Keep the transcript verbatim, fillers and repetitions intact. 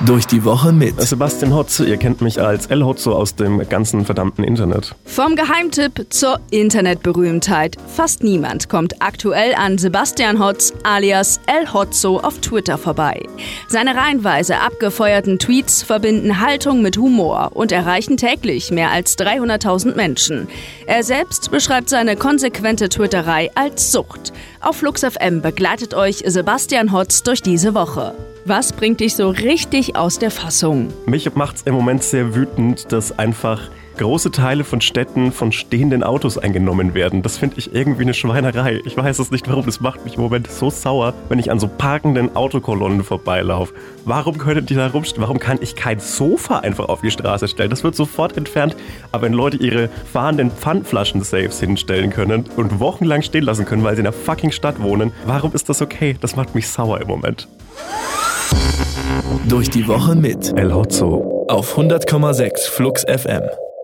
Durch die Woche mit Sebastian Hotz, ihr kennt mich als El Hotzo aus dem ganzen verdammten Internet. Vom Geheimtipp zur Internetberühmtheit. Fast niemand kommt aktuell an Sebastian Hotz alias El Hotzo auf Twitter vorbei. Seine reihenweise abgefeuerten Tweets verbinden Haltung mit Humor und erreichen täglich mehr als dreihunderttausend Menschen. Er selbst beschreibt seine konsequente Twitterei als Sucht. Auf Flux F M begleitet euch Sebastian Hotz durch diese Woche. Was bringt dich so richtig aus der Fassung? Mich macht's im Moment sehr wütend, dass einfach große Teile von Städten von stehenden Autos eingenommen werden. Das finde ich irgendwie eine Schweinerei. Ich weiß es nicht warum, das macht mich im Moment so sauer, wenn ich an so parkenden Autokolonnen vorbeilaufe. Warum können die da rumstehen? Warum kann ich kein Sofa einfach auf die Straße stellen? Das wird sofort entfernt. Aber wenn Leute ihre fahrenden Pfandflaschen-Safes hinstellen können und wochenlang stehen lassen können, weil sie in einer fucking Stadt wohnen, warum ist das okay? Das macht mich sauer im Moment. Durch die Woche mit El Hotzo auf hundert Komma sechs Flux F M.